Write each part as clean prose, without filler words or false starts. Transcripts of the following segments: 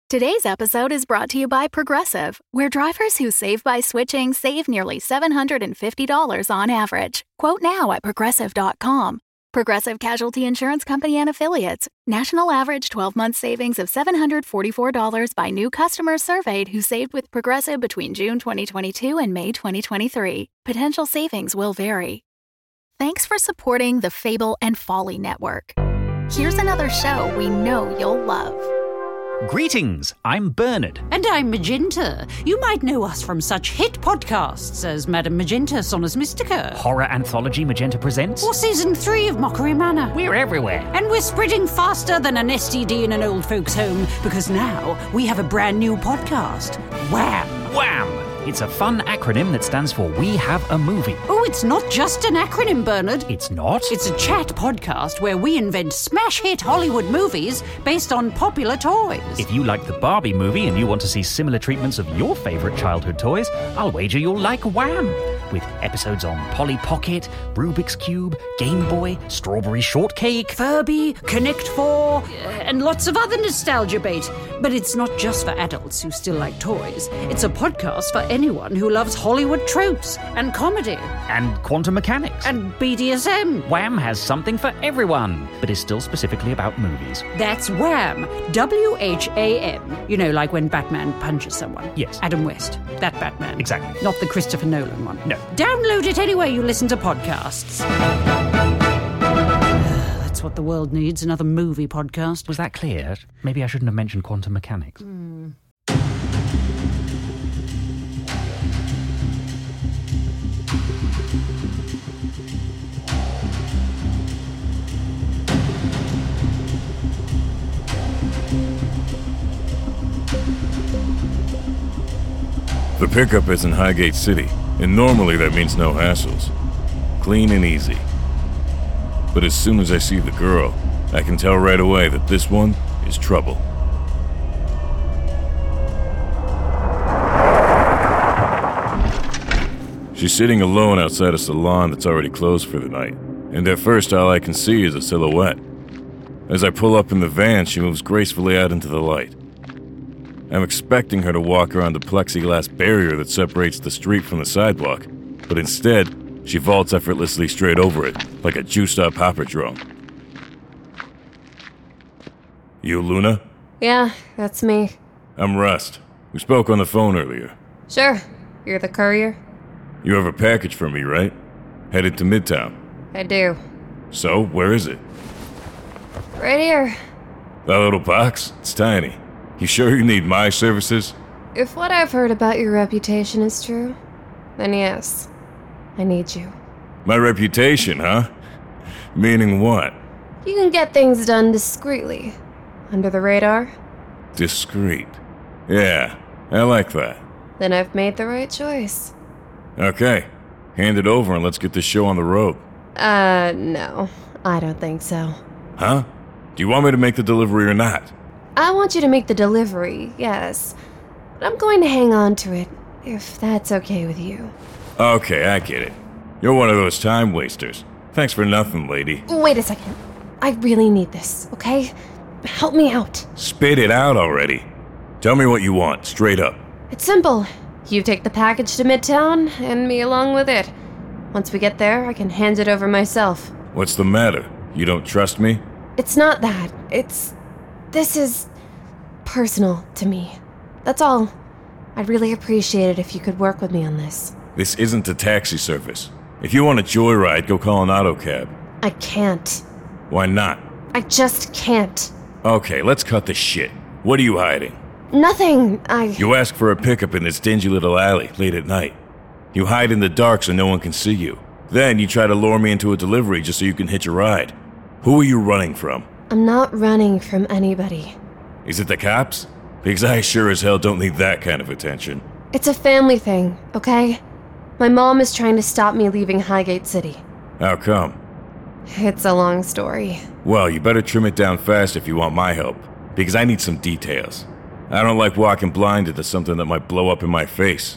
Today's episode is brought to you by Progressive, where drivers who save by switching save nearly $750 on average. Quote now at Progressive.com. Progressive Casualty Insurance Company and Affiliates. National average 12-month savings of $744 by new customers surveyed who saved with Progressive between June 2022 and May 2023. Potential savings will vary. Thanks for supporting the Fable and Folly Network. Here's another show we know you'll love. Greetings, I'm Bernard. And I'm Magenta. You might know us from such hit podcasts as Madame Magenta Sonus Mystica. Horror anthology Magenta Presents. Or Season 3 of Mockery Manor. We're everywhere. And we're spreading faster than an STD in an old folks' home because now we have a brand new podcast. Wham! Wham! It's a fun acronym that stands for We Have a Movie. Oh, it's not just an acronym, Bernard. It's not? It's a chat podcast where we invent smash hit Hollywood movies based on popular toys. If you like the Barbie movie and you want to see similar treatments of your favourite childhood toys, I'll wager you'll like Wham! With episodes on Polly Pocket, Rubik's Cube, Game Boy, Strawberry Shortcake, Furby, Connect 4, and lots of other nostalgia bait. But it's not just for adults who still like toys. It's a podcast for anyone who loves Hollywood tropes and comedy. And quantum mechanics. And BDSM. Wham has something for everyone, but is still specifically about movies. That's Wham! WHAM. You know, like when Batman punches someone. Yes. Adam West. That Batman. Exactly. Not the Christopher Nolan one. No. Download it anywhere you listen to podcasts. That's what the world needs, another movie podcast. Was that clear? Maybe I shouldn't have mentioned quantum mechanics. The pickup is in Highgate City, and normally that means no hassles. Clean and easy. But as soon as I see the girl, I can tell right away that this one is trouble. She's sitting alone outside a salon that's already closed for the night, and at first all I can see is a silhouette. As I pull up in the van, she moves gracefully out into the light. I'm expecting her to walk around the plexiglass barrier that separates the street from the sidewalk, but instead, she vaults effortlessly straight over it, like a juiced-up Hopperdrome. You, Luna? Yeah, that's me. I'm Rust. We spoke on the phone earlier. Sure. You're the courier? You have a package for me, right? Headed to Midtown. I do. So, where is it? Right here. That little box? It's tiny. You sure you need my services? If what I've heard about your reputation is true, then yes, I need you. My reputation, huh? Meaning what? You can get things done discreetly. Under the radar? Discreet. Yeah, I like that. Then I've made the right choice. Okay, hand it over and let's get this show on the road. No. I don't think so. Huh? Do you want me to make the delivery or not? I want you to make the delivery, yes. But I'm going to hang on to it, if that's okay with you. Okay, I get it. You're one of those time wasters. Thanks for nothing, lady. Wait a second. I really need this, okay? Help me out. Spit it out already. Tell me what you want, straight up. It's simple. You take the package to Midtown, and me along with it. Once we get there, I can hand it over myself. What's the matter? You don't trust me? It's not that. This is personal to me. That's all. I'd really appreciate it if you could work with me on this. This isn't a taxi service. If you want a joyride, go call an auto cab. I can't. Why not? I just can't. Okay, let's cut the shit. What are you hiding? Nothing. You ask for a pickup in this dingy little alley late at night. You hide in the dark so no one can see you. Then you try to lure me into a delivery just so you can hitch a ride. Who are you running from? I'm not running from anybody. Is it the cops? Because I sure as hell don't need that kind of attention. It's a family thing, okay? My mom is trying to stop me leaving Highgate City. How come? It's a long story. Well, you better trim it down fast if you want my help, because I need some details. I don't like walking blind into something that might blow up in my face.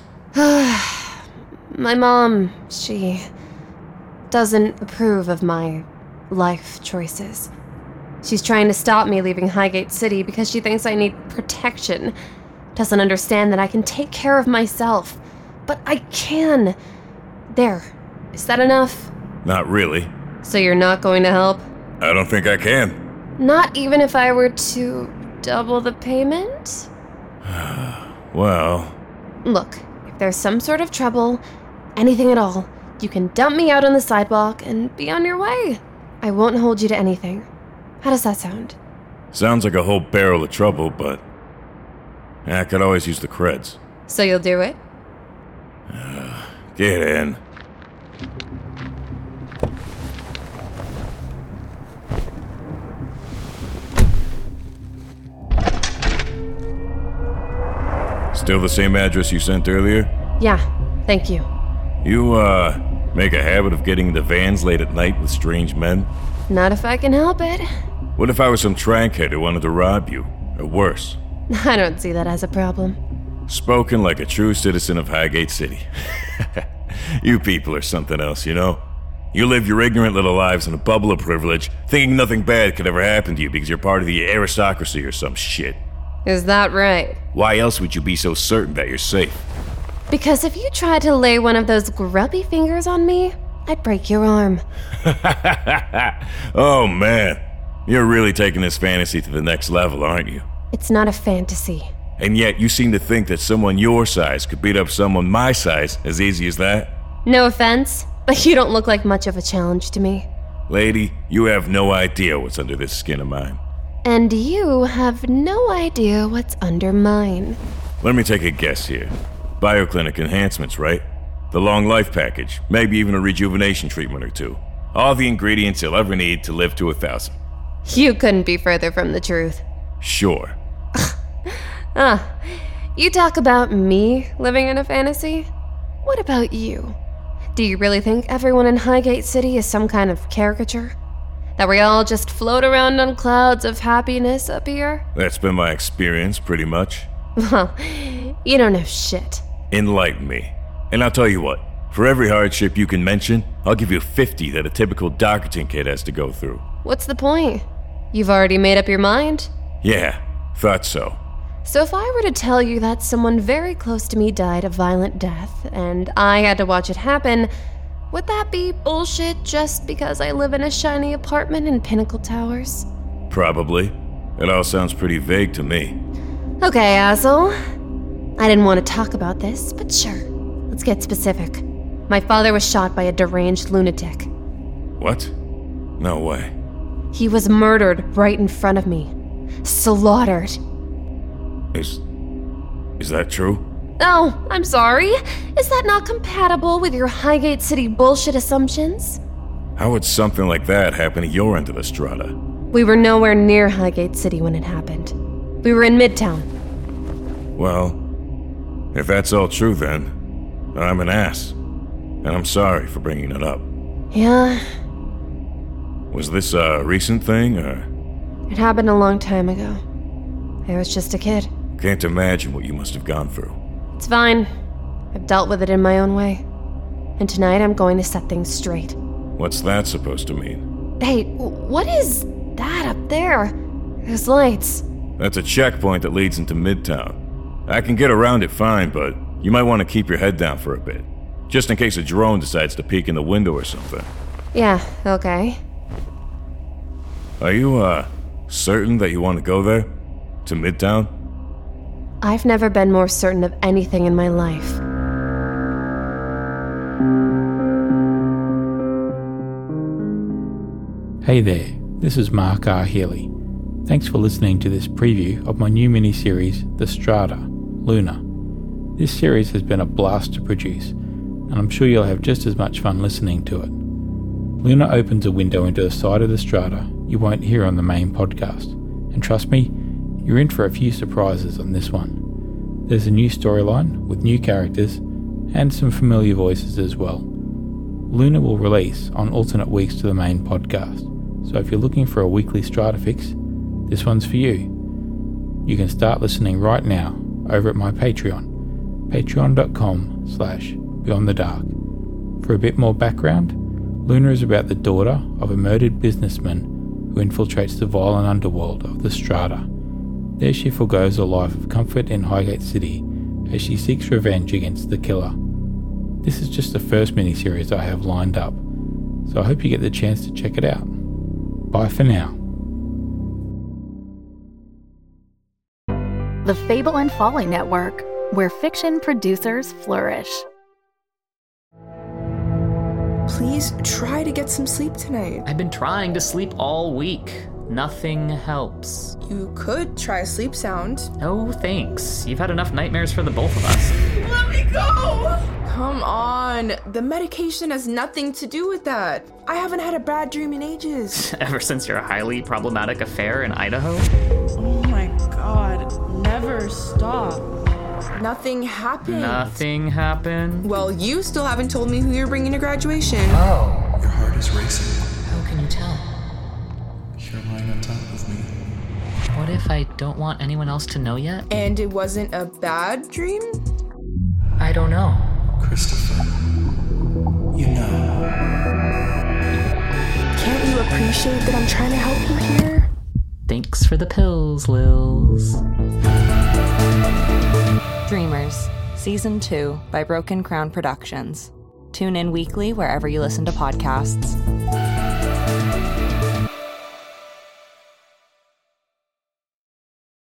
My mom, she doesn't approve of my life choices. She's trying to stop me leaving Highgate City because she thinks I need protection. Doesn't understand that I can take care of myself. But I can. There. Is that enough? Not really. So you're not going to help? I don't think I can. Not even if I were to double the payment? Well... Look, if there's some sort of trouble, anything at all, you can dump me out on the sidewalk and be on your way. I won't hold you to anything. How does that sound? Sounds like a whole barrel of trouble, but... I could always use the creds. So you'll do it? Get in. Still the same address you sent earlier? Yeah, thank you. You, make a habit of getting into vans late at night with strange men? Not if I can help it. What if I was some trankhead who wanted to rob you? Or worse? I don't see that as a problem. Spoken like a true citizen of Highgate City. You people are something else, you know? You live your ignorant little lives in a bubble of privilege, thinking nothing bad could ever happen to you because you're part of the aristocracy or some shit. Is that right? Why else would you be so certain that you're safe? Because if you tried to lay one of those grubby fingers on me, I'd break your arm. Oh man, you're really taking this fantasy to the next level, aren't you? It's not a fantasy. And yet you seem to think that someone your size could beat up someone my size as easy as that? No offense, but you don't look like much of a challenge to me. Lady, you have no idea what's under this skin of mine. And you have no idea what's under mine. Let me take a guess here. Bioclinic enhancements, right? The long life package, maybe even a rejuvenation treatment or two. All the ingredients you'll ever need to live to 1,000. You couldn't be further from the truth. Sure. You talk about me living in a fantasy? What about you? Do you really think everyone in Highgate City is some kind of caricature? That we all just float around on clouds of happiness up here? That's been my experience, pretty much. Well, you don't know shit. Enlighten me. And I'll tell you what, for every hardship you can mention, I'll give you 50 that a typical Dockerton kid has to go through. What's the point? You've already made up your mind? Yeah, thought so. So if I were to tell you that someone very close to me died a violent death, and I had to watch it happen, would that be bullshit just because I live in a shiny apartment in Pinnacle Towers? Probably. It all sounds pretty vague to me. Okay, asshole. I didn't want to talk about this, but sure. Let's get specific. My father was shot by a deranged lunatic. What? No way. He was murdered right in front of me. Slaughtered. Is that true? Oh, I'm sorry. Is that not compatible with your Highgate City bullshit assumptions? How would something like that happen at your end of the strata? We were nowhere near Highgate City when it happened. We were in Midtown. Well, if that's all true then, I'm an ass. And I'm sorry for bringing it up. Yeah, Was this a recent thing, or? it happened a long time ago. I was just a kid. Can't imagine what you must have gone through. It's fine. I've dealt with it in my own way. And tonight I'm going to set things straight. What's that supposed to mean? Hey, what is that up there? Those lights. That's a checkpoint that leads into Midtown. I can get around it fine, but you might want to keep your head down for a bit. Just in case a drone decides to peek in the window or something. Yeah, okay. Are you, certain that you want to go there? To Midtown? I've never been more certain of anything in my life. Hey there, this is Mark R. Healy. Thanks for listening to this preview of my new mini-series, The Strata, Luna. This series has been a blast to produce, and I'm sure you'll have just as much fun listening to it. Luna opens a window into the side of the strata you won't hear on the main podcast, and trust me, you're in for a few surprises on this one. There's a new storyline with new characters and some familiar voices as well. Luna will release on alternate weeks to the main podcast, so if you're looking for a weekly strata fix, this one's for you. You can start listening right now over at my Patreon, patreon.com/beyondthedark. For a bit more background, Luna is about the daughter of a murdered businessman who infiltrates the violent underworld of the Strata. There she forgoes a life of comfort in Highgate City as she seeks revenge against the killer. This is just the first miniseries I have lined up, so I hope you get the chance to check it out. Bye for now. The Fable and Folly Network, where fiction producers flourish. Please try to get some sleep tonight. I've been trying to sleep all week. Nothing helps. You could try Sleep Sound. No thanks. You've had enough nightmares for the both of us. Let me go! Come on. The medication has nothing to do with that. I haven't had a bad dream in ages. Ever since your highly problematic affair in Idaho? Oh my god. Never stop. Nothing happened. Nothing happened? Well, you still haven't told me who you're bringing to graduation. Oh. Your heart is racing. How can you tell? You're lying on top of me. What if I don't want anyone else to know yet? And it wasn't a bad dream? I don't know. Christopher, you know. Can't you appreciate that I'm trying to help you here? Thanks for the pills, Lils. Dreamers, Season 2 by Broken Crown Productions. Tune in weekly wherever you listen to podcasts.